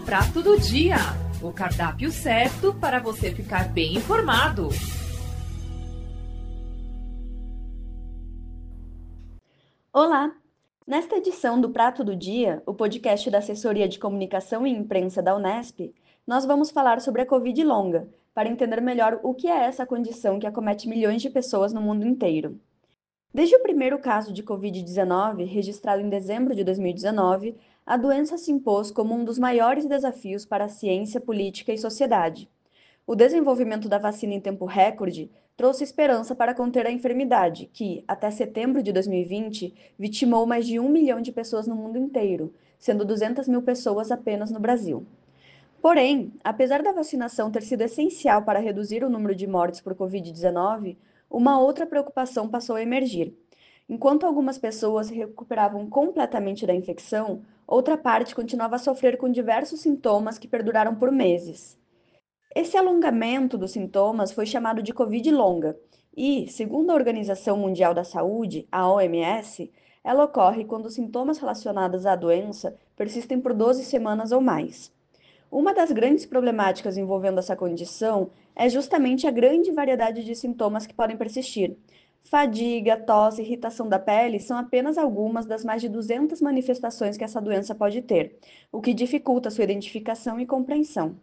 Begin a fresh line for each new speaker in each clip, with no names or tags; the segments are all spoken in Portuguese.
Prato do Dia, o cardápio certo para você ficar bem informado.
Olá! Nesta edição do Prato do Dia, o podcast da Assessoria de Comunicação e Imprensa da Unesp, nós vamos falar sobre a Covid longa, para entender melhor o que é essa condição que acomete milhões de pessoas no mundo inteiro. Desde o primeiro caso de Covid-19, registrado em dezembro de 2019, a doença se impôs como um dos maiores desafios para a ciência, política e sociedade. O desenvolvimento da vacina em tempo recorde trouxe esperança para conter a enfermidade, que, até setembro de 2020, vitimou mais de 1 milhão de pessoas no mundo inteiro, sendo 200 mil pessoas apenas no Brasil. Porém, apesar da vacinação ter sido essencial para reduzir o número de mortes por Covid-19, uma outra preocupação passou a emergir. Enquanto algumas pessoas se recuperavam completamente da infecção, outra parte continuava a sofrer com diversos sintomas que perduraram por meses. Esse alongamento dos sintomas foi chamado de Covid longa e, segundo a Organização Mundial da Saúde, a OMS, ela ocorre quando os sintomas relacionados à doença persistem por 12 semanas ou mais. Uma das grandes problemáticas envolvendo essa condição é justamente a grande variedade de sintomas que podem persistir. Fadiga, tosse, irritação da pele são apenas algumas das mais de 200 manifestações que essa doença pode ter, o que dificulta sua identificação e compreensão.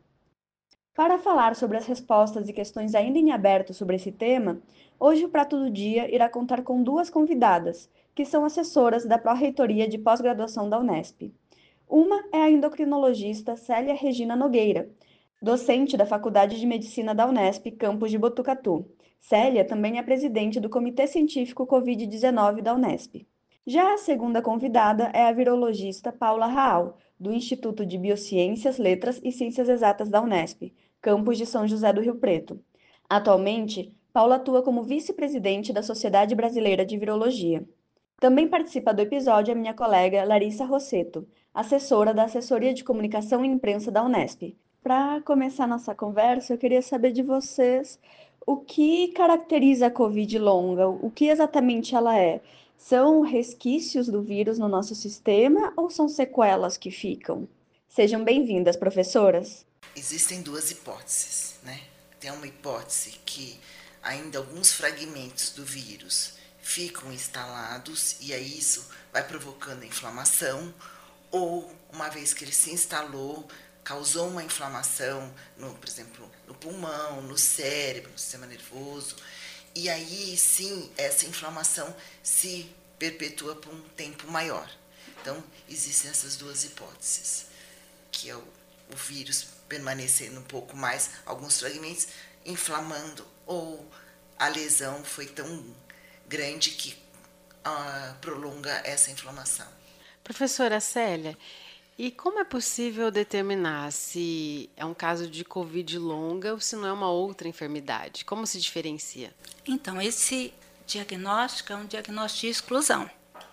Para falar sobre as respostas e questões ainda em aberto sobre esse tema, hoje o Prato do Dia irá contar com duas convidadas, que são assessoras da Pró-Reitoria de Pós-Graduação da Unesp. Uma é a endocrinologista Célia Regina Nogueira, docente da Faculdade de Medicina da Unesp, campus de Botucatu. Célia também é presidente do Comitê Científico Covid-19 da Unesp. Já a segunda convidada é a virologista Paula Raal, do Instituto de Biociências, Letras e Ciências Exatas da Unesp, campus de São José do Rio Preto. Atualmente, Paula atua como vice-presidente da Sociedade Brasileira de Virologia. Também participa do episódio a minha colega Larissa Rosseto, assessora da Assessoria de Comunicação e Imprensa da Unesp. Para começar nossa conversa, eu queria saber de vocês o que caracteriza a Covid longa, o que exatamente ela é. São resquícios do vírus no nosso sistema ou são sequelas que ficam? Sejam bem-vindas, professoras.
Existem duas hipóteses, né? Tem uma hipótese que ainda alguns fragmentos do vírus ficam instalados e aí isso vai provocando inflamação, ou uma vez que ele se instalou, causou uma inflamação, por exemplo, no pulmão, no cérebro, no sistema nervoso, e aí sim essa inflamação se perpetua por um tempo maior. Então existem essas duas hipóteses, que é o vírus permanecendo um pouco mais, alguns fragmentos inflamando, ou a lesão foi tão grande que prolonga essa inflamação.
Professora Célia, e como é possível determinar se é um caso de Covid longa ou se não é uma outra enfermidade? Como se diferencia?
Então, esse diagnóstico é um diagnóstico de exclusão.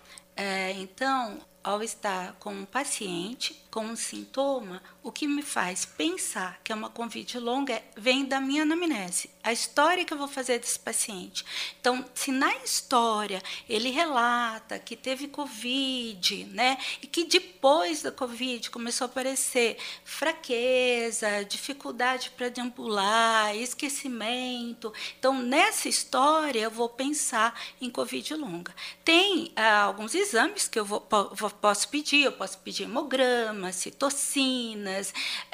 Então, ao estar com um paciente com um sintoma, o que me faz pensar que é uma Covid longa vem da minha anamnese, a história que eu vou fazer desse paciente. Então, se na história ele relata que teve Covid, né, e que depois da Covid começou a aparecer fraqueza, dificuldade para deambular, esquecimento, então nessa história eu vou pensar em Covid longa. Tem alguns exames que eu posso pedir, hemograma, citocinas,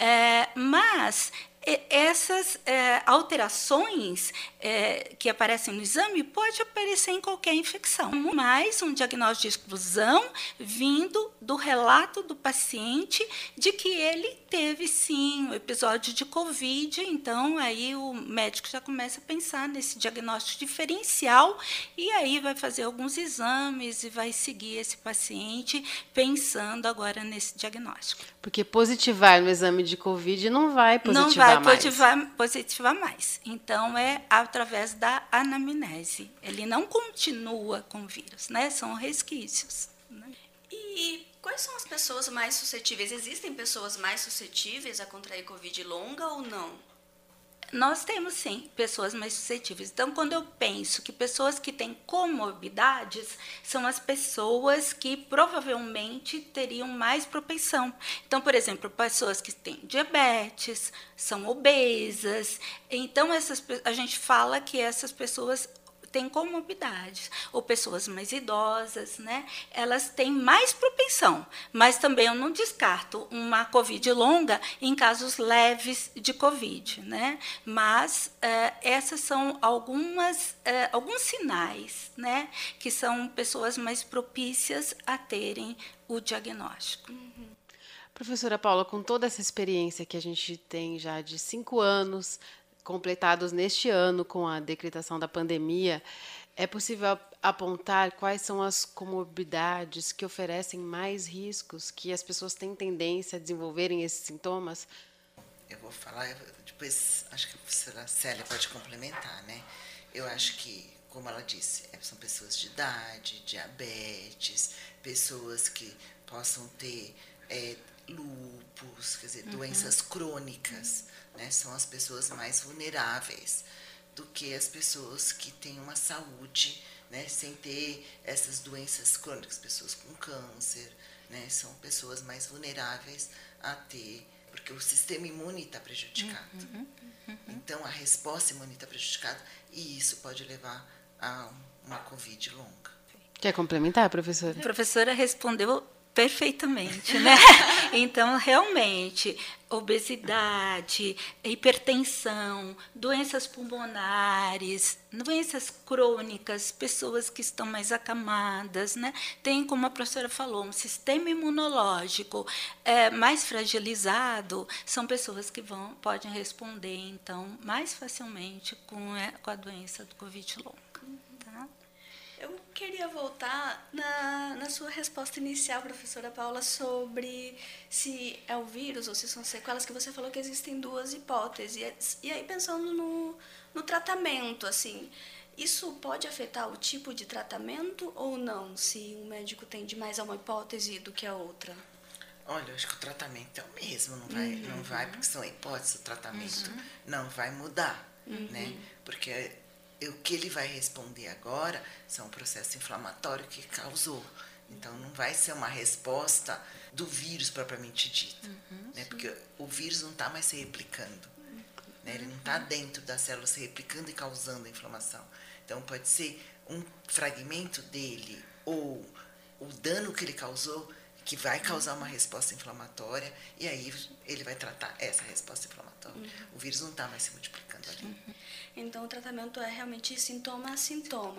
mas essas alterações que aparecem no exame pode aparecer em qualquer infecção, mas um diagnóstico de exclusão vindo do relato do paciente de que ele teve sim um episódio de Covid, então aí o médico já começa a pensar nesse diagnóstico diferencial e aí vai fazer alguns exames e vai seguir esse paciente pensando agora nesse diagnóstico.
Porque positivar no exame de Covid não vai positivar mais.
Não vai positivar mais. Então, é através da anamnese. Ele não continua com o vírus, né? São resquícios. Né?
E quais são as pessoas mais suscetíveis? Existem pessoas mais suscetíveis a contrair Covid longa ou não?
Nós temos, sim, pessoas mais suscetíveis. Então, quando eu penso que pessoas que têm comorbidades são as pessoas que provavelmente teriam mais propensão. Então, por exemplo, pessoas que têm diabetes, são obesas. Então, a gente fala que essas pessoas têm comorbidades, ou pessoas mais idosas, né? Elas têm mais propensão, mas também eu não descarto uma COVID longa em casos leves de COVID, né? Mas essas são alguns sinais, né? Que são pessoas mais propícias a terem o diagnóstico.
Professora Paula, com toda essa experiência que a gente tem já de 5 anos, completados neste ano com a decretação da pandemia, é possível apontar quais são as comorbidades que oferecem mais riscos, que as pessoas têm tendência a desenvolverem esses sintomas?
Eu vou falar, depois acho que a professora Célia pode complementar, né? Eu acho que, como ela disse, são pessoas de idade, diabetes, pessoas que possam ter lúpus, quer dizer, doenças crônicas, né? São as pessoas mais vulneráveis do que as pessoas que têm uma saúde, né? Sem ter essas doenças crônicas, pessoas com câncer, né? São pessoas mais vulneráveis a ter, porque o sistema imune está prejudicado. Então, a resposta imune está prejudicada e isso pode levar a uma COVID longa.
Quer complementar, professora?
A professora respondeu perfeitamente, né? Então, realmente, obesidade, hipertensão, doenças pulmonares, doenças crônicas, pessoas que estão mais acamadas, né? Tem, como a professora falou, um sistema imunológico mais fragilizado, são pessoas que podem responder, então, mais facilmente com a doença do Covid longa. Tá?
Eu queria voltar na sua resposta inicial, professora Paula, sobre se é o vírus ou se são sequelas, que você falou que existem 2 hipóteses. E aí, pensando no tratamento, assim, isso pode afetar o tipo de tratamento ou não, se um médico tende mais a uma hipótese do que a outra?
Olha, eu acho que o tratamento é o mesmo, não vai, porque são hipóteses, o tratamento não vai mudar, né? Porque o que ele vai responder agora são o processo inflamatório que causou. Então, não vai ser uma resposta do vírus propriamente dito, né? Porque o vírus não está mais se replicando, né? Ele não está dentro da célula se replicando e causando a inflamação. Então, pode ser um fragmento dele ou o dano que ele causou que vai causar uma resposta inflamatória e aí ele vai tratar essa resposta inflamatória. O vírus não está mais se multiplicando ali.
Então, o tratamento é realmente sintoma a sintoma.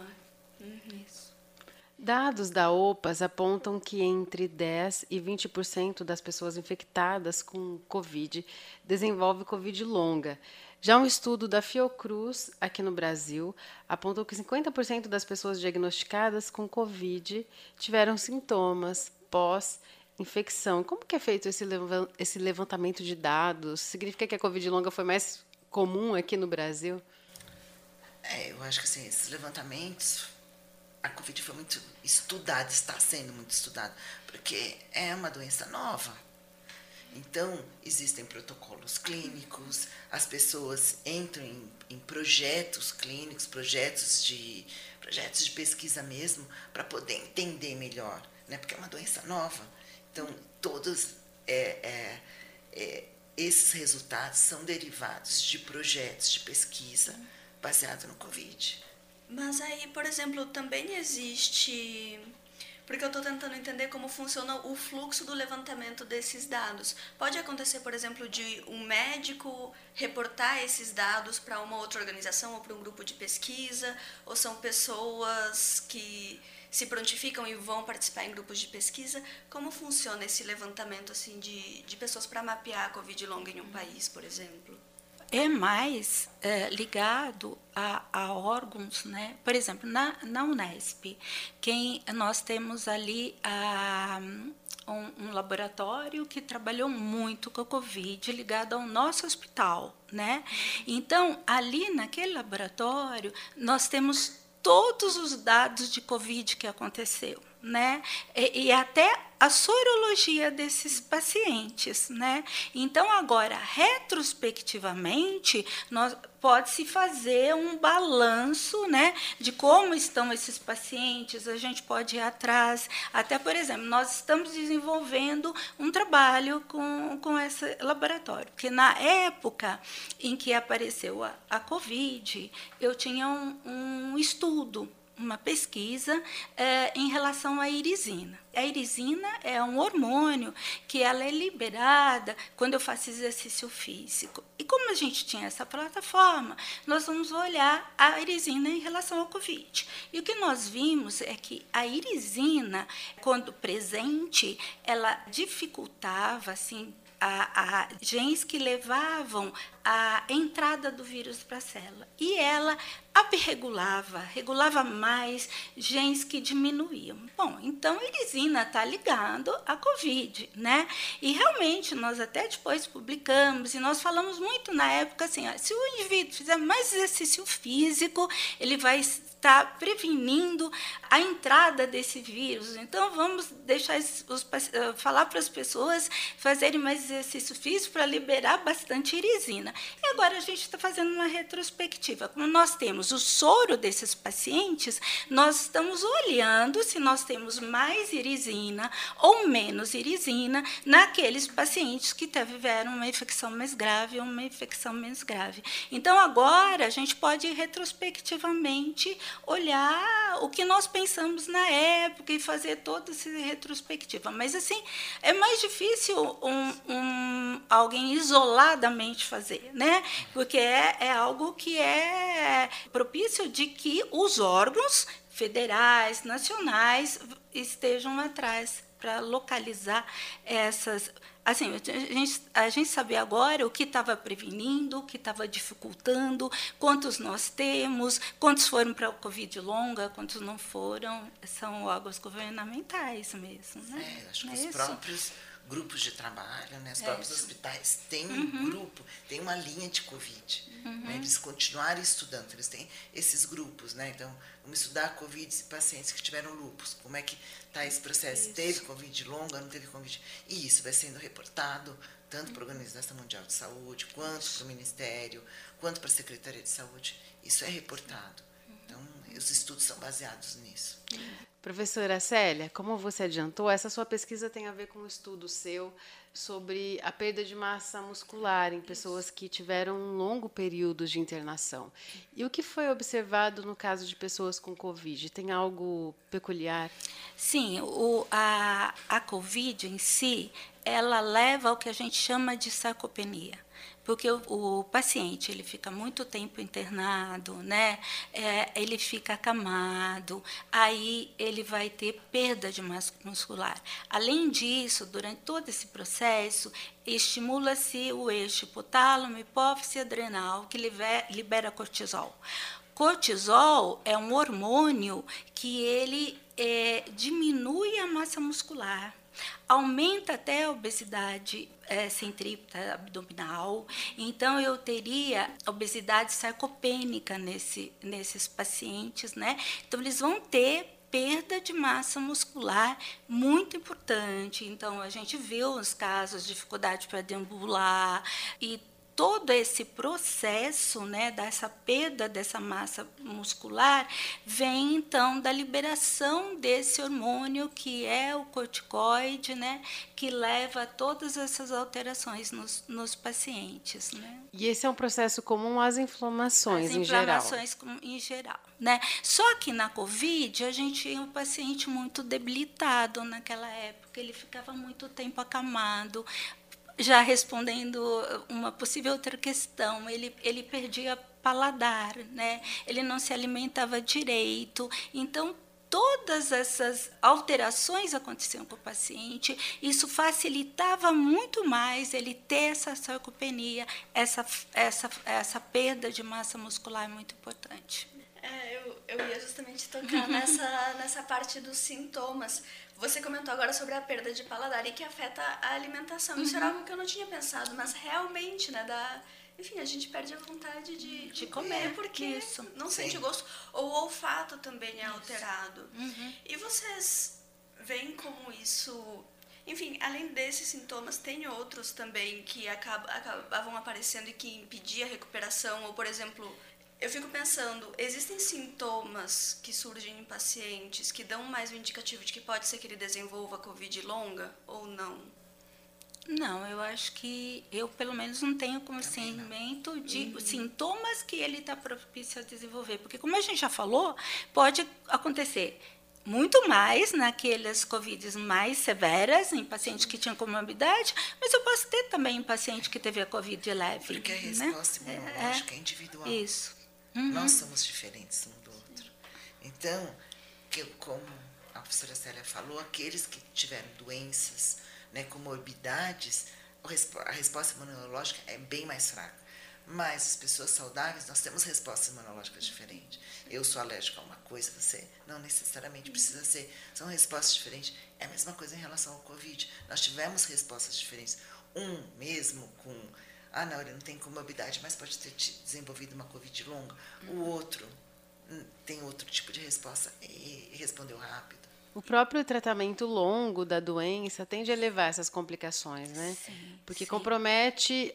Isso.
Dados da OPAS apontam que entre 10% e 20% das pessoas infectadas com Covid desenvolve Covid longa. Já um estudo da Fiocruz, aqui no Brasil, apontou que 50% das pessoas diagnosticadas com Covid tiveram sintomas pós-infecção. Como que é feito esse levantamento de dados? Significa que a Covid longa foi mais comum aqui no Brasil?
Eu acho que assim, esses levantamentos, a Covid foi muito estudada, está sendo muito estudada, porque é uma doença nova. Então, existem protocolos clínicos, as pessoas entram em projetos clínicos, projetos de pesquisa mesmo, para poder entender melhor, né? Porque é uma doença nova. Então, todos esses resultados são derivados de projetos de pesquisa baseado no Covid.
Mas aí, por exemplo, também existe... Porque eu estou tentando entender como funciona o fluxo do levantamento desses dados. Pode acontecer, por exemplo, de um médico reportar esses dados para uma outra organização ou para um grupo de pesquisa, ou são pessoas que se prontificam e vão participar em grupos de pesquisa? Como funciona esse levantamento assim, de pessoas para mapear a Covid longa em um país, por exemplo?
É mais ligado a órgãos, né? Por exemplo, na Unesp, nós temos ali um laboratório que trabalhou muito com a Covid, ligado ao nosso hospital, né? Então, ali naquele laboratório, nós temos todos os dados de Covid que aconteceu, né? E até a sorologia desses pacientes, né? Então, agora, retrospectivamente, pode-se fazer um balanço, né, de como estão esses pacientes, a gente pode ir atrás. Até, por exemplo, nós estamos desenvolvendo um trabalho com esse laboratório, porque na época em que apareceu a Covid, eu tinha um estudo, uma pesquisa em relação à irisina. A irisina é um hormônio que ela é liberada quando eu faço exercício físico. E como a gente tinha essa plataforma, nós vamos olhar a irisina em relação ao Covid. E o que nós vimos é que a irisina, quando presente, ela dificultava, assim, a genes que levavam a entrada do vírus para a célula. E ela regulava mais genes que diminuíam. Bom, então a irisina está ligado à Covid, né? E realmente nós até depois publicamos e nós falamos muito na época assim, ó, se o indivíduo fizer mais exercício físico, ele vai estar prevenindo a entrada desse vírus. Então vamos deixar falar para as pessoas fazerem mais exercício físico para liberar bastante irisina. E agora a gente está fazendo uma retrospectiva. Como nós temos o soro desses pacientes, nós estamos olhando se nós temos mais irisina ou menos irisina naqueles pacientes que tiveram uma infecção mais grave ou uma infecção menos grave. Então, agora, a gente pode retrospectivamente olhar o que nós pensamos na época e fazer toda essa retrospectiva. Mas, assim, é mais difícil alguém isoladamente fazer, né? Porque é algo que é propício de que os órgãos federais, nacionais, estejam atrás para localizar essas. Assim, a gente sabia agora o que estava prevenindo, o que estava dificultando, quantos nós temos, quantos foram para a Covid longa, quantos não foram, são órgãos governamentais mesmo. Né?
Acho que os próprios grupos de trabalho, né? Os próprios hospitais têm um grupo, tem uma linha de Covid. Né? Eles continuarem estudando, eles têm esses grupos. Né? Então, vamos estudar a Covid e pacientes que tiveram lúpus. Como é que está esse processo? Isso. Teve Covid longa, não teve Covid? E isso vai sendo reportado tanto para a Organização Mundial de Saúde, quanto para o Ministério, quanto para a Secretaria de Saúde. Isso é reportado. Então, os estudos são baseados nisso.
Professora Célia, como você adiantou, essa sua pesquisa tem a ver com um estudo seu sobre a perda de massa muscular em pessoas que tiveram um longo período de internação. E o que foi observado no caso de pessoas com Covid? Tem algo peculiar?
Sim, a Covid em si, ela leva ao que a gente chama de sarcopenia. Porque o paciente ele fica muito tempo internado, né? Ele fica acamado, aí ele vai ter perda de massa muscular. Além disso, durante todo esse processo, estimula-se o eixo hipotálamo, hipófise adrenal, que libera cortisol. Cortisol é um hormônio que ele diminui a massa muscular, aumenta até a obesidade centrípeta abdominal. Então, eu teria obesidade sarcopênica nesses pacientes, né? Então, eles vão ter perda de massa muscular muito importante. Então, a gente viu os casos de dificuldade para deambular e todo esse processo, né, dessa perda dessa massa muscular vem, então, da liberação desse hormônio que é o corticoide, né, que leva a todas essas alterações nos pacientes. Né?
E esse é um processo comum às inflamações em geral?
As inflamações em geral. Né? Só que na Covid, a gente tinha um paciente muito debilitado naquela época, ele ficava muito tempo acamado. Já respondendo uma possível outra questão, ele perdia paladar, né? Ele não se alimentava direito. Então, todas essas alterações aconteciam com o paciente, isso facilitava muito mais ele ter essa sarcopenia, essa perda de massa muscular muito importante.
Eu ia justamente tocar nessa parte dos sintomas. Você comentou agora sobre a perda de paladar e que afeta a alimentação. Isso era algo que eu não tinha pensado, mas realmente, né, enfim, a gente perde a vontade de comer, porque não sente gosto. Ou o olfato também é alterado. E vocês veem como isso... Enfim, além desses sintomas, tem outros também que acabavam aparecendo e que impediam a recuperação. Ou, por exemplo, eu fico pensando, existem sintomas que surgem em pacientes que dão mais um indicativo de que pode ser que ele desenvolva Covid longa ou não?
Não, eu acho que eu, pelo menos, não tenho conhecimento de sintomas que ele está propício a desenvolver. Porque, como a gente já falou, pode acontecer muito mais naquelas Covids mais severas, em pacientes que tinham comorbidade, mas eu posso ter também em paciente que teve a Covid leve.
Porque a resposta imunológica é individual.
Isso.
Nós somos diferentes um do outro. Então, como a professora Célia falou, aqueles que tiveram doenças, né, comorbidades, a resposta imunológica é bem mais fraca. Mas as pessoas saudáveis, nós temos respostas imunológicas diferentes. Eu sou alérgica a uma coisa, você não necessariamente precisa ser. São respostas diferentes. É a mesma coisa em relação ao Covid. Nós tivemos respostas diferentes. Um mesmo com... não, ele não tem comorbidade, mas pode ter desenvolvido uma Covid longa. O outro tem outro tipo de resposta e respondeu rápido.
O próprio tratamento longo da doença tende a levar essas complicações, né?
Sim,
porque compromete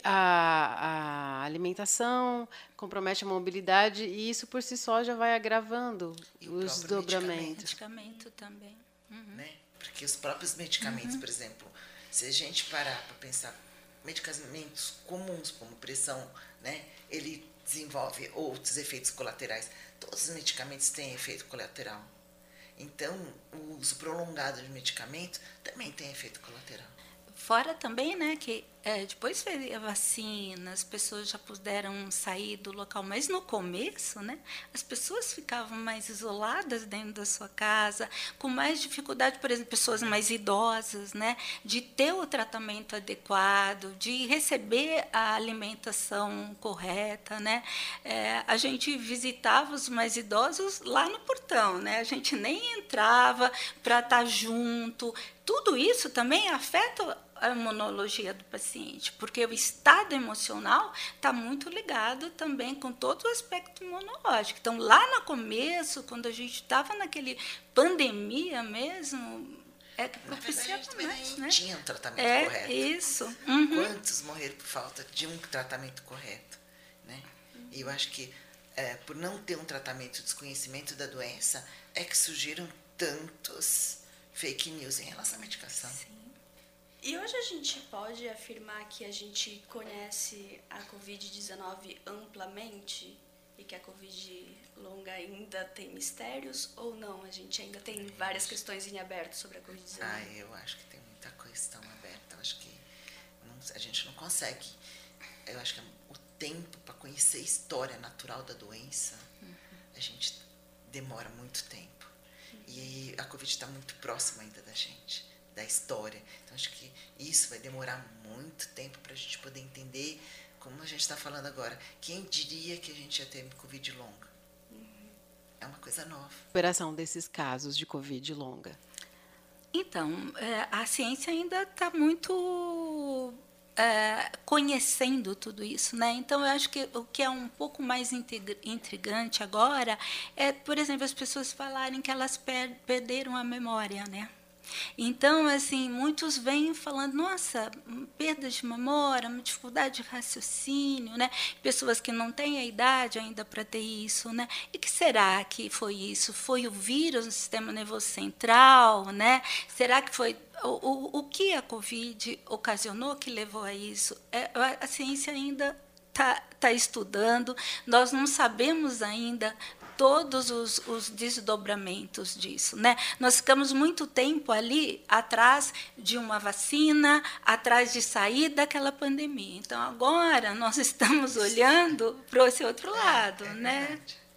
a alimentação, compromete a mobilidade e isso por si só já vai agravando os desdobramentos.
Medicamento também.
Né? Porque os próprios medicamentos, por exemplo, se a gente parar para pensar, medicamentos comuns como pressão, né? Ele desenvolve outros efeitos colaterais. Todos os medicamentos têm efeito colateral. Então, o uso prolongado de medicamento também tem efeito colateral.
Fora também, né, que depois veio a vacina, as pessoas já puderam sair do local, mas no começo, né, as pessoas ficavam mais isoladas dentro da sua casa, com mais dificuldade, por exemplo, pessoas mais idosas, né, de ter o tratamento adequado, de receber a alimentação correta, né. A gente visitava os mais idosos lá no portão, né, a gente nem entrava para estar junto. Tudo isso também afeta a imunologia do paciente, porque o estado emocional está muito ligado também com todo o aspecto imunológico. Então, lá no começo, quando a gente estava naquele pandemia mesmo, propiciava mais, né?
Tinha um tratamento correto.
Isso.
Quantos morreram por falta de um tratamento correto, né? E eu acho que por não ter um tratamento, desconhecimento da doença, é que surgiram tantos fake news em relação à medicação.
Sim. E hoje a gente pode afirmar que a gente conhece a Covid-19 amplamente e que a Covid longa ainda tem mistérios ou não? A gente ainda tem várias questões em aberto sobre a Covid-19?
Eu acho que tem muita questão aberta. Eu acho que a gente não consegue. Eu acho que o tempo para conhecer a história natural da doença, a gente demora muito tempo. E a Covid está muito próxima ainda da gente, da história. Então, acho que isso vai demorar muito tempo para a gente poder entender, como a gente está falando agora. Quem diria que a gente ia ter Covid longa? É uma coisa nova.
Recuperação desses casos de Covid longa.
Então, a ciência ainda está muito conhecendo tudo isso, né? Então, eu acho que o que é um pouco mais intrigante agora é, por exemplo, as pessoas falarem que elas perderam a memória, né? Então, assim, muitos vêm falando, nossa, perda de memória, uma dificuldade de raciocínio, né? Pessoas que não têm a idade ainda para ter isso, né? E que será que foi isso? Foi o vírus no sistema nervoso central, né? Será que foi o que a Covid ocasionou que levou a isso? A ciência ainda está estudando, nós não sabemos ainda todos os desdobramentos disso, né? Nós ficamos muito tempo ali atrás de uma vacina, atrás de sair daquela pandemia. Então, agora nós estamos olhando para esse outro lado, né?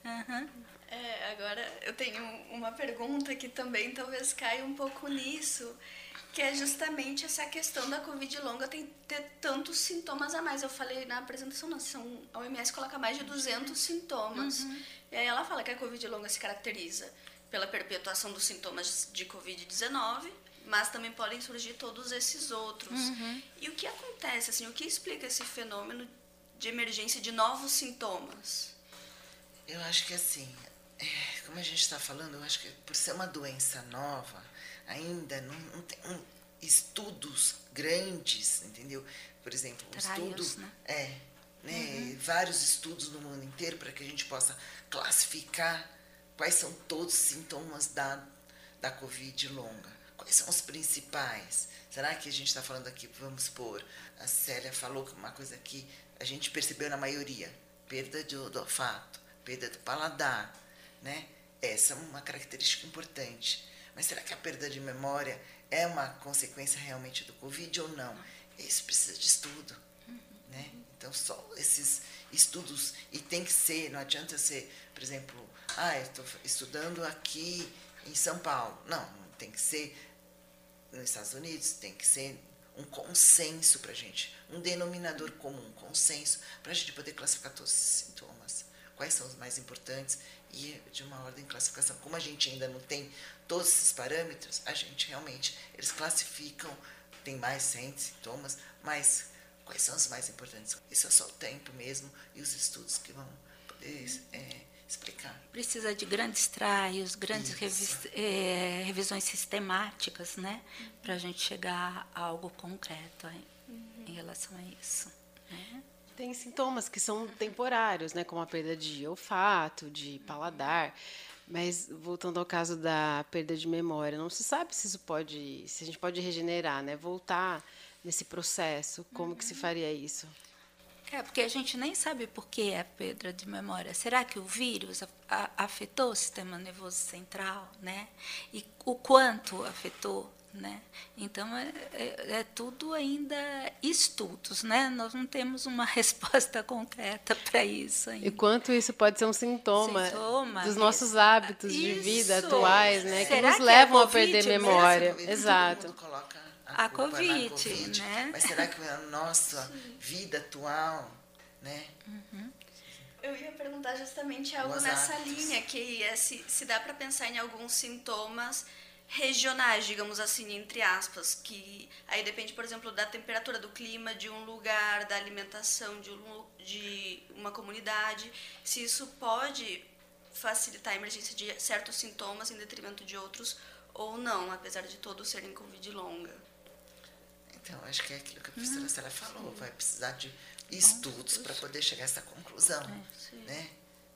Agora eu tenho uma pergunta que também talvez caia um pouco nisso, que é justamente essa questão da Covid longa ter tantos sintomas a mais. Eu falei na apresentação, a OMS coloca mais de 200 sintomas. E aí ela fala que a Covid longa se caracteriza pela perpetuação dos sintomas de Covid-19, mas também podem surgir todos esses outros. E o que acontece, assim, o que explica esse fenômeno de emergência de novos sintomas?
Eu acho que, assim, como a gente está falando, eu acho que por ser uma doença nova, ainda não tem estudos grandes, entendeu? Por exemplo,
Trials,
vários estudos no mundo inteiro para que a gente possa classificar quais são todos os sintomas da Covid longa. Quais são os principais? Será que a gente está falando aqui, vamos supor, a Célia falou que uma coisa que a gente percebeu na maioria, perda do olfato, perda do paladar, né? Essa é uma característica importante. Mas será que a perda de memória é uma consequência realmente do Covid ou não? Isso precisa de estudo, né? Então, só esses estudos, e tem que ser, não adianta ser, por exemplo, eu estou estudando aqui em São Paulo. Não, tem que ser nos Estados Unidos, tem que ser um consenso para a gente, um denominador comum, um consenso, para a gente poder classificar todos esses sintomas. Quais são os mais importantes e de uma ordem de classificação. Como a gente ainda não tem todos esses parâmetros, a gente realmente, eles classificam, tem mais 100 sintomas, mas quais são os mais importantes? Isso é só o tempo mesmo e os estudos que vão poder explicar.
Precisa de grandes trials, grandes revisões sistemáticas, né? Para a gente chegar a algo concreto em relação a isso. Né?
Tem sintomas que são temporários, né? Como a perda de olfato, de paladar. Mas, voltando ao caso da perda de memória, não se sabe se a gente pode regenerar, né? Voltar nesse processo. Como que se faria isso?
Porque a gente nem sabe por que é a perda de memória. Será que o vírus afetou o sistema nervoso central, né? E o quanto afetou, né? Então, é tudo ainda estudos, né? Nós não temos uma resposta concreta para isso ainda.
E quanto isso pode ser um sintoma dos nossos hábitos de vida atuais, né? Que nos levam a perder memória. Exato.
Todo mundo coloca
a COVID, né?
Mas será que a nossa vida atual, né?
Eu ia perguntar justamente algo nessa linha, que é se dá para pensar em alguns sintomas regionais, digamos assim, entre aspas, que aí depende, por exemplo, da temperatura do clima, de um lugar, da alimentação de uma comunidade, se isso pode facilitar a emergência de certos sintomas em detrimento de outros ou não, apesar de todos serem Covid longa.
Então, acho que é aquilo que a professora Célia falou, vai precisar de estudos para poder chegar a essa conclusão, né?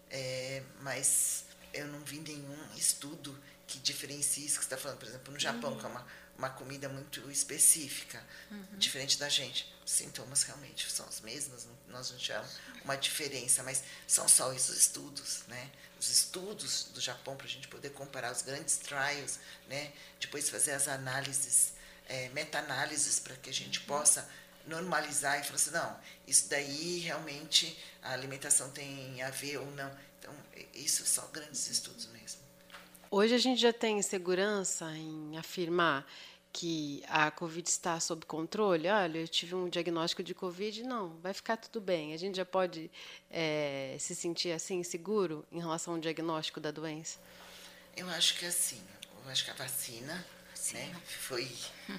Mas eu não vi nenhum estudo que diferencie isso que você está falando. Por exemplo, no Japão, que é uma comida muito específica, diferente da gente. Os sintomas realmente são os mesmos, nós não tivemos uma diferença, mas são só esses estudos, né? Os estudos do Japão, para a gente poder comparar os grandes trials, né? Depois fazer as análises, meta-análises, para que a gente possa normalizar e falar assim, não, isso daí realmente a alimentação tem a ver ou não. Então, isso são grandes estudos mesmo.
Hoje a gente já tem segurança em afirmar que a Covid está sob controle? Olha, eu tive um diagnóstico de Covid, não, vai ficar tudo bem. A gente já pode se sentir assim, seguro em relação ao diagnóstico da doença?
Eu acho que assim, a vacina, né, foi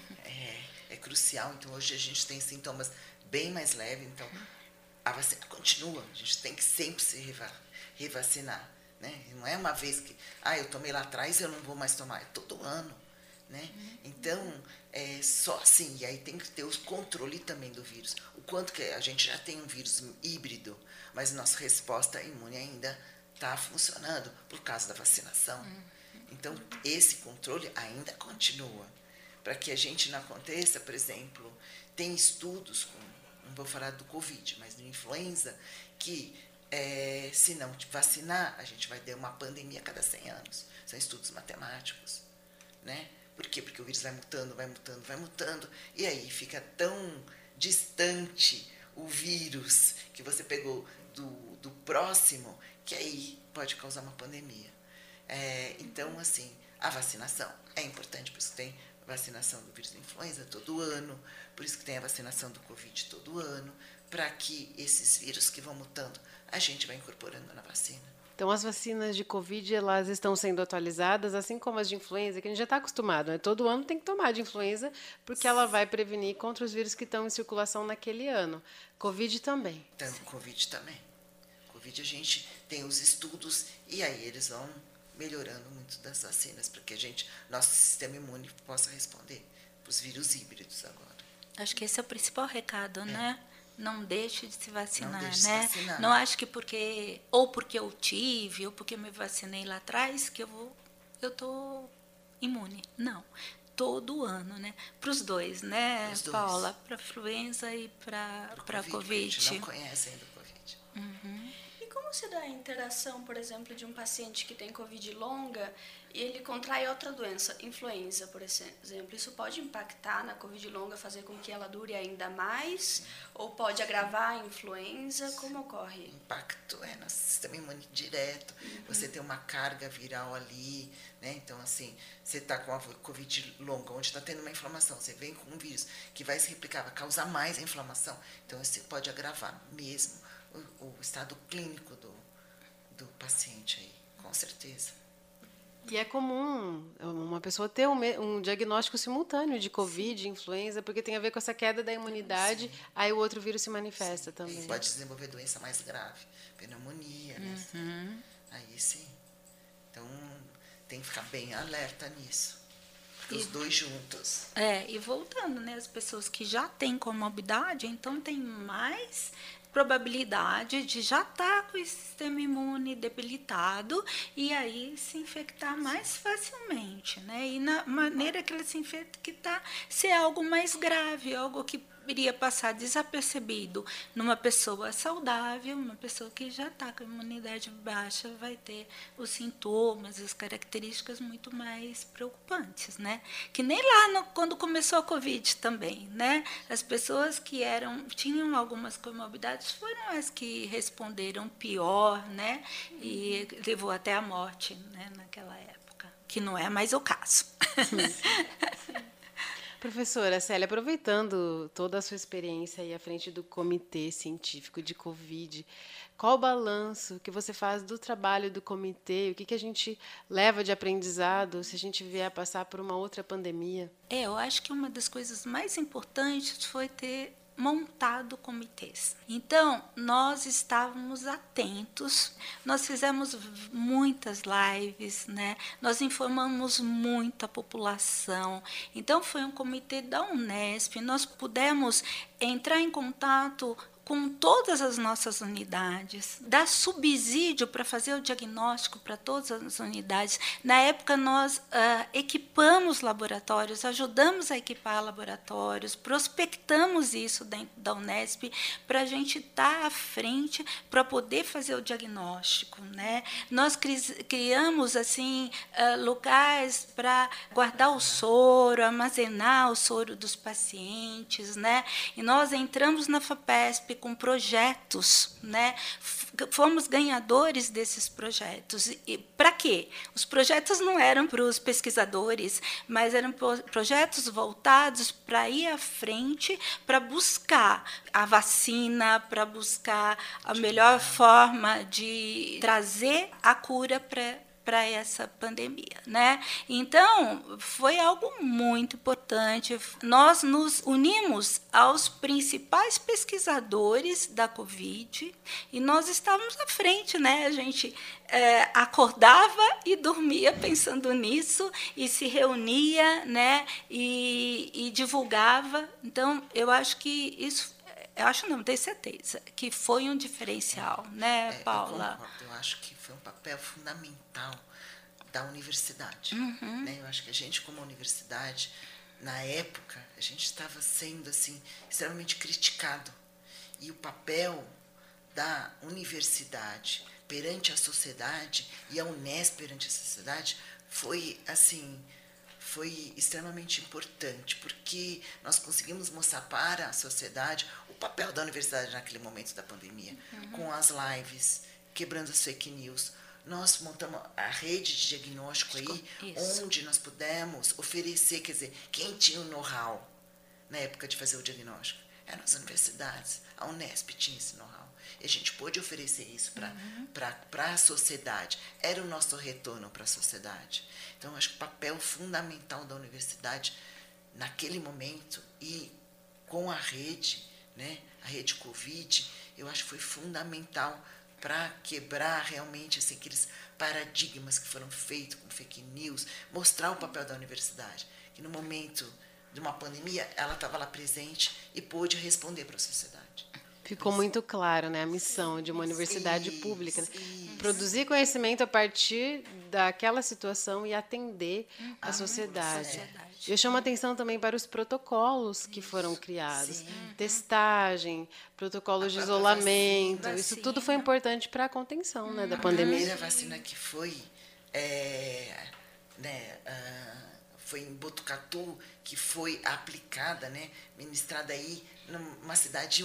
crucial. Então, hoje a gente tem sintomas bem mais leves. Então, a vacina continua. A gente tem que sempre se revacinar. Né? Não é uma vez que, eu tomei lá atrás, eu não vou mais tomar. É todo ano. Né? Então, só assim. E aí tem que ter o controle também do vírus. O quanto que a gente já tem um vírus híbrido, mas nossa resposta imune ainda está funcionando por causa da vacinação. Então, esse controle ainda continua. Para que a gente não aconteça, por exemplo, tem estudos, não vou falar do Covid, mas do influenza, que se não vacinar, a gente vai ter uma pandemia a cada 100 anos. São estudos matemáticos. Né? Por quê? Porque o vírus vai mutando, e aí fica tão distante o vírus que você pegou do próximo, que aí pode causar uma pandemia. Então, assim, a vacinação é importante, por isso que tem vacinação do vírus da influenza todo ano, por isso que tem a vacinação do Covid todo ano, para que esses vírus que vão mutando, a gente vai incorporando na vacina.
Então, as vacinas de Covid, elas estão sendo atualizadas, assim como as de influenza, que a gente já está acostumado, né? Todo ano tem que tomar de influenza, porque ela vai prevenir contra os vírus que estão em circulação naquele ano. Covid também.
Então, Covid também. Covid a gente tem os estudos, e aí eles vão melhorando muito das vacinas, para que nosso sistema imune possa responder para os vírus híbridos agora.
Acho que esse é o principal recado, né? Não deixe de se vacinar,
Não deixe
né?
de se vacinar.
Não acho que porque eu tive, ou porque me vacinei lá atrás, que eu tô imune. Não. Todo ano, né? Para os dois, né, Paula? Para a influenza e para a Covid.
A gente não conhece ainda o Covid.
E como se dá a interação, por exemplo, de um paciente que tem Covid longa e ele contrai outra doença, influenza, por exemplo? Isso pode impactar na Covid longa, fazer com que ela dure ainda mais? Ou pode agravar a influenza? Como ocorre?
O impacto no sistema imune direto. Você tem uma carga viral ali, né? Então, assim, você está com a Covid longa, onde está tendo uma inflamação, você vem com um vírus que vai se replicar, vai causar mais a inflamação. Então, você pode agravar mesmo o estado clínico do paciente aí, com certeza.
E é comum uma pessoa ter um diagnóstico simultâneo de Covid, influenza, porque tem a ver com essa queda da imunidade, sim. Aí o outro vírus se manifesta também.
E pode desenvolver doença mais grave, pneumonia, né? Aí sim. Então, tem que ficar bem alerta nisso. Os dois juntos.
E voltando, né? As pessoas que já têm comorbidade, então tem mais probabilidade de já estar com o sistema imune debilitado e aí se infectar mais facilmente, né? E na maneira que ele se infectar, ser algo mais grave, algo que iria passar desapercebido numa pessoa saudável, uma pessoa que já está com a imunidade baixa, vai ter os sintomas, as características muito mais preocupantes, né? Que nem lá quando começou a Covid também, né? As pessoas que tinham algumas comorbidades foram as que responderam pior, né? E levou até a morte, né? Naquela época, que não é mais o caso.
Professora Célia, aproveitando toda a sua experiência aí à frente do Comitê Científico de Covid, qual o balanço que você faz do trabalho do comitê? O que a gente leva de aprendizado se a gente vier a passar por uma outra pandemia?
Eu acho que uma das coisas mais importantes foi ter montado comitês. Então, nós estávamos atentos, nós fizemos muitas lives, né? Nós informamos muito a população. Então, foi um comitê da Unesp, nós pudemos entrar em contato com todas as nossas unidades, dar subsídio para fazer o diagnóstico para todas as unidades. Na época, nós equipamos laboratórios, ajudamos a equipar laboratórios, prospectamos isso dentro da Unesp para a gente estar à frente para poder fazer o diagnóstico, né? Nós criamos assim, locais para guardar o soro, armazenar o soro dos pacientes, né? E nós entramos na FAPESP com projetos, né? Fomos ganhadores desses projetos. E para quê? Os projetos não eram para os pesquisadores, mas eram projetos voltados para ir à frente, para buscar a vacina, para buscar a melhor forma de trazer a cura para essa pandemia, né? Então, foi algo muito importante. Nós nos unimos aos principais pesquisadores da Covid e nós estávamos à frente, né? A gente acordava e dormia pensando nisso e se reunia, né? E divulgava. Então, eu acho que isso... Eu acho não, tenho certeza, que foi um diferencial, né, Paula?
Eu concordo, eu acho que foi um papel fundamental da universidade. Né? Eu acho que a gente, como universidade, na época, a gente estava sendo assim, extremamente criticado. E o papel da universidade perante a sociedade e a Unesp perante a sociedade foi assim... foi extremamente importante, porque nós conseguimos mostrar para a sociedade o papel da universidade naquele momento da pandemia, com as lives, quebrando as fake news. Nós montamos a rede de diagnóstico aí, onde nós pudemos oferecer, quer dizer, quem tinha o know-how na época de fazer o diagnóstico? Eram as universidades, a Unesp tinha esse know-how. E a gente pôde oferecer isso para a sociedade. Era o nosso retorno para a sociedade. Então, acho que o papel fundamental da universidade naquele momento e com a rede, né, a rede Covid, eu acho que foi fundamental para quebrar realmente assim, aqueles paradigmas que foram feitos com fake news, mostrar o papel da universidade, que no momento de uma pandemia ela estava lá presente e pôde responder para a sociedade.
Ficou muito claro, né, a missão de uma universidade pública, né? Produzir conhecimento a partir daquela situação e atender a sociedade. Eu chamo a atenção também para os protocolos que foram criados. Testagem, protocolos de isolamento, isso tudo foi importante para a contenção, né, da pandemia.
A primeira vacina que foi, foi em Botucatu, que foi aplicada, né, ministrada aí numa cidade,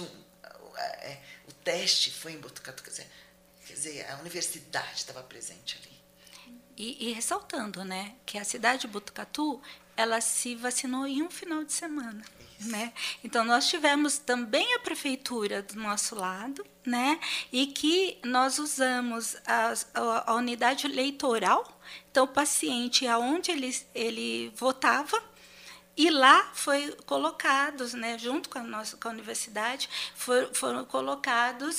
o teste foi em Botucatu, quer dizer, a universidade estava presente ali.
E ressaltando, né, que a cidade de Botucatu, ela se vacinou em um final de semana. Né? Então, nós tivemos também a prefeitura do nosso lado, né? E que nós usamos a unidade eleitoral. Então, o paciente, aonde ele votava, e lá foi colocados, né, junto com a universidade, foram colocados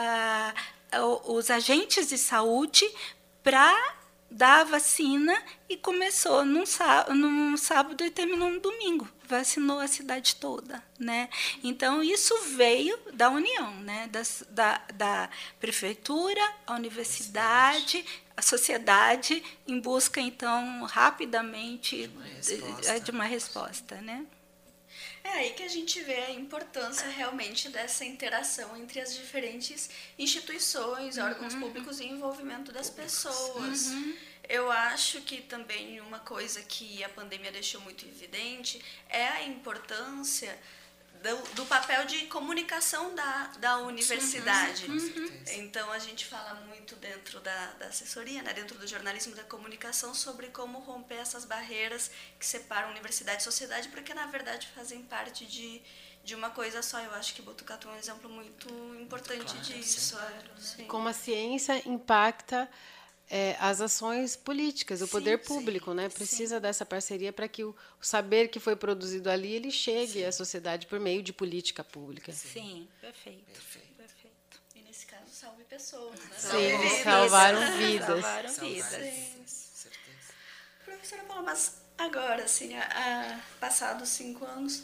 os agentes de saúde para dar a vacina, e começou num sábado e terminou no domingo. Vacinou a cidade toda, né? Então, isso veio da união, né? Da prefeitura, a universidade, a sociedade, em busca, então, rapidamente de uma resposta, né?
É aí que a gente vê a importância realmente dessa interação entre as diferentes instituições, órgãos públicos e envolvimento das pessoas. Eu acho que também uma coisa que a pandemia deixou muito evidente é a importância do papel de comunicação da universidade. Então, a gente fala muito dentro da assessoria, né, dentro do jornalismo da comunicação, sobre como romper essas barreiras que separam universidade e sociedade, porque, na verdade, fazem parte de uma coisa só. Eu acho que Botucatu é um exemplo muito importante disso. Né?
Como a ciência impacta as ações políticas, o poder público, né? Precisa dessa parceria para que o saber que foi produzido ali ele chegue à sociedade por meio de política pública.
Sim, perfeito.
E nesse caso, salve pessoas, né?
Sim, salvaram vidas.
Salvaram vidas.
Certeza.
Professora Paula, mas agora, assim, passados 5 anos,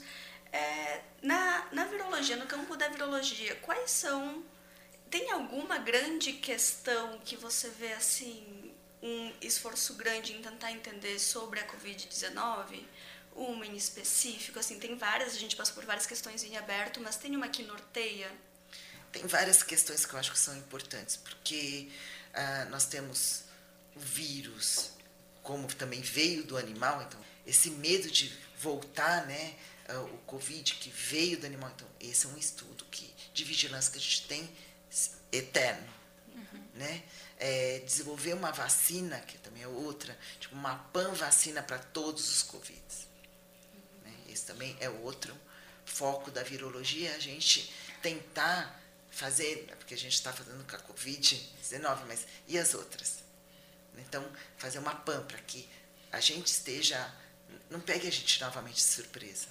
na virologia, no campo da virologia, quais são... Tem alguma grande questão que você vê, assim, um esforço grande em tentar entender sobre a Covid-19? Uma em específico? Assim, tem várias, a gente passa por várias questões em aberto, mas tem uma que norteia?
Tem várias questões que eu acho que são importantes, porque nós temos o vírus, como também veio do animal, então, esse medo de voltar, né, o Covid que veio do animal, então, esse é um estudo de vigilância que a gente tem eterno, né? Desenvolver uma vacina, que também é outra, tipo uma pan-vacina para todos os Covids. Né? Esse também é outro foco da virologia, a gente tentar fazer, porque a gente está fazendo com a Covid-19, mas e as outras? Então, fazer uma pan para que a gente esteja, não pegue a gente novamente de surpresa.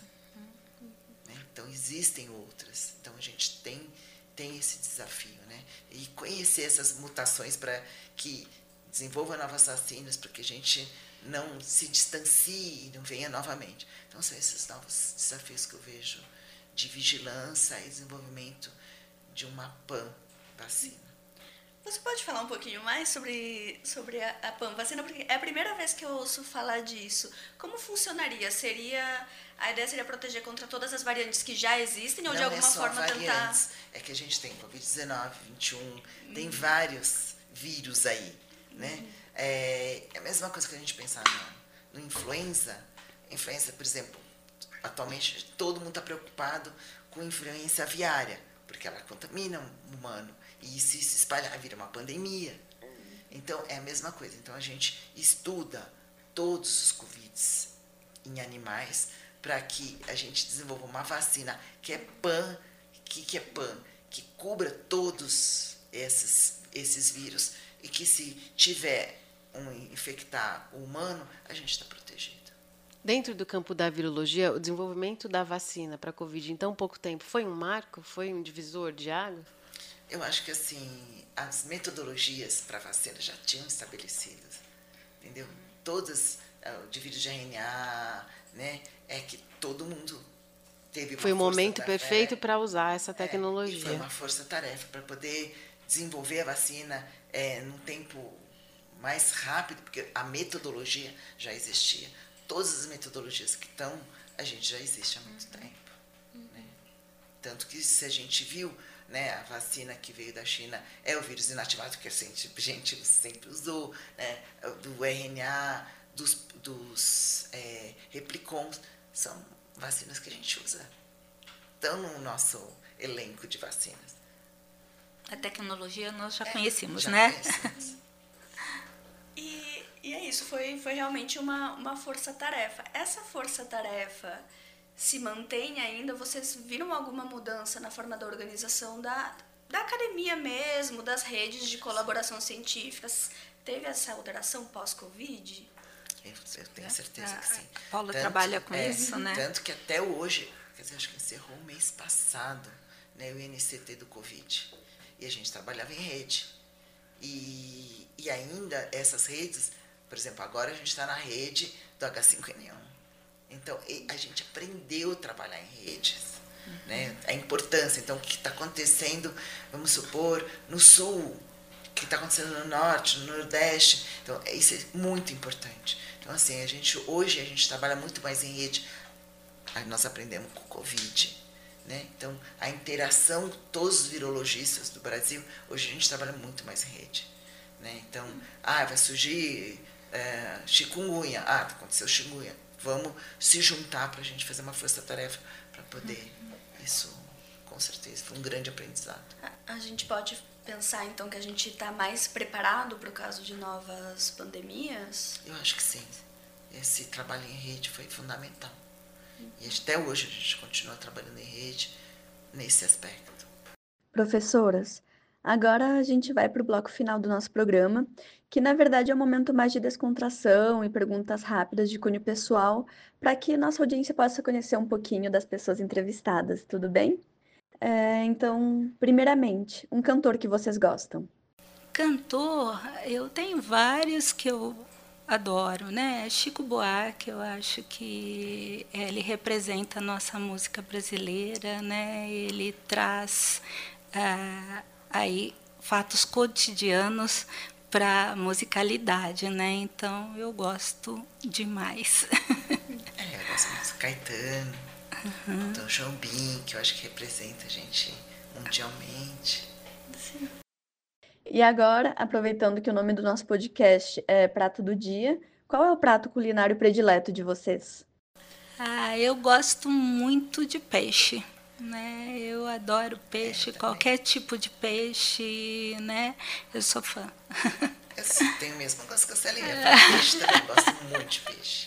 Né? Então, existem outras. Então, a gente tem esse desafio, né? E conhecer essas mutações para que desenvolva novas vacinas, para que a gente não se distancie e não venha novamente. Então, são esses novos desafios que eu vejo de vigilância e desenvolvimento de uma pan-vacina.
Você pode falar um pouquinho mais sobre a pan-vacina? Porque é a primeira vez que eu ouço falar disso. Como funcionaria? A ideia seria proteger contra todas as variantes que já existem ou de alguma forma
variantes.
tentar...
É que a gente tem Covid-19, 21, tem vários vírus aí, né? É a mesma coisa que a gente pensar no influenza. Influenza, por exemplo, atualmente todo mundo está preocupado com influenza aviária, porque ela contamina o humano. E se espalhar, vira uma pandemia. Então, é a mesma coisa. Então, a gente estuda todos os Covids em animais para que a gente desenvolva uma vacina que é pan, que é pan, que cubra todos esses vírus e que se tiver infectar o humano, a gente está protegido.
Dentro do campo da virologia, o desenvolvimento da vacina para a Covid em tão pouco tempo foi um marco? Foi um divisor de água?
Eu acho que, assim, as metodologias para vacina já tinham estabelecidas, entendeu? Todas, de vírus de RNA, né? É que todo mundo teve uma
Foi o momento perfeito para usar essa tecnologia.
E foi uma força-tarefa para poder desenvolver a vacina num tempo mais rápido, porque a metodologia já existia. Todas as metodologias que estão, a gente já existe há muito tempo. Né? Tanto que se a gente viu, né, a vacina que veio da China é o vírus inativado, que a gente sempre usou, né, do RNA, dos replicons, são vacinas que a gente usa. Estão no nosso elenco de vacinas.
A tecnologia nós já conhecemos,
já
né?
Conhecemos.
E é isso, foi realmente uma força-tarefa. Essa força-tarefa se mantém ainda? Vocês viram alguma mudança na forma da organização da academia mesmo, das redes de colaboração científica? Teve essa alteração pós-Covid?
Eu tenho certeza que sim.
A Paula trabalha com isso, né?
Tanto que até hoje, quer dizer, acho que encerrou o mês passado, né, o INCT do Covid. E a gente trabalhava em rede. E ainda essas redes, por exemplo, agora a gente está na rede do H5N1. Então, a gente aprendeu a trabalhar em redes, né? A importância. Então, o que está acontecendo, vamos supor, no Sul, o que está acontecendo no Norte, no Nordeste. Então, isso é muito importante. Então, assim, hoje a gente trabalha muito mais em rede. Aí nós aprendemos com o Covid, né? Então, a interação com todos os virologistas do Brasil, hoje a gente trabalha muito mais em rede, né? Então, vai surgir chikungunya. Aconteceu chikungunya. Vamos se juntar para a gente fazer uma força-tarefa para poder. Isso, com certeza, foi um grande aprendizado.
A gente pode pensar, então, que a gente está mais preparado para o caso de novas pandemias?
Eu acho que sim. Esse trabalho em rede foi fundamental. E até hoje a gente continua trabalhando em rede nesse aspecto.
Professoras, agora a gente vai para o bloco final do nosso programa, que na verdade é um momento mais de descontração e perguntas rápidas de cunho pessoal, para que nossa audiência possa conhecer um pouquinho das pessoas entrevistadas, tudo bem? Então, primeiramente, um cantor que vocês gostam?
Cantor, eu tenho vários que eu adoro, né? Chico Buarque, eu acho que ele representa a nossa música brasileira, né? Ele traz aí fatos cotidianos para musicalidade, né? Então eu gosto demais.
Eu gosto mais do Caetano, do Jobim, que eu acho que representa a gente mundialmente.
Sim. E agora, aproveitando que o nome do nosso podcast é Prato do Dia, qual é o prato culinário predileto de vocês?
Eu gosto muito de peixe, né? Eu adoro peixe, qualquer tipo de peixe, né? Eu sou fã.
Eu tenho mesmo gosto de costelinha, peixe também, gosto muito de peixe.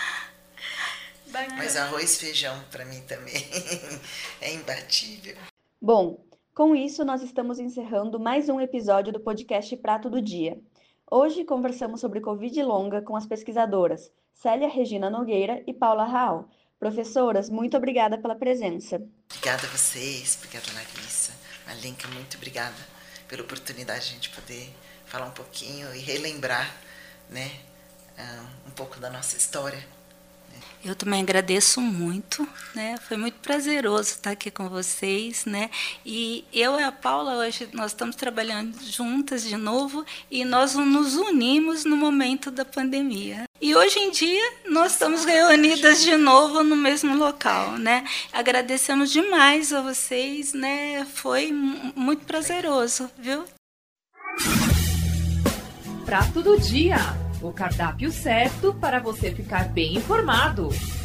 Mas arroz e feijão, para mim, também é imbatível.
Bom, com isso, nós estamos encerrando mais um episódio do podcast Prato do Dia. Hoje conversamos sobre Covid longa com as pesquisadoras Célia Regina Nogueira e Paula Raal. Professoras, muito obrigada pela presença.
Obrigada a vocês, obrigada Larissa. Malenka, muito obrigada pela oportunidade de a gente poder falar um pouquinho e relembrar, né, um pouco da nossa história.
Eu também agradeço muito, né? Foi muito prazeroso estar aqui com vocês, né? E eu e a Paula hoje nós estamos trabalhando juntas de novo e nós nos unimos no momento da pandemia. E hoje em dia nós estamos reunidas de novo no mesmo local, né? Agradecemos demais a vocês, né? Foi muito prazeroso, viu?
Prato do Dia, o cardápio certo para você ficar bem informado.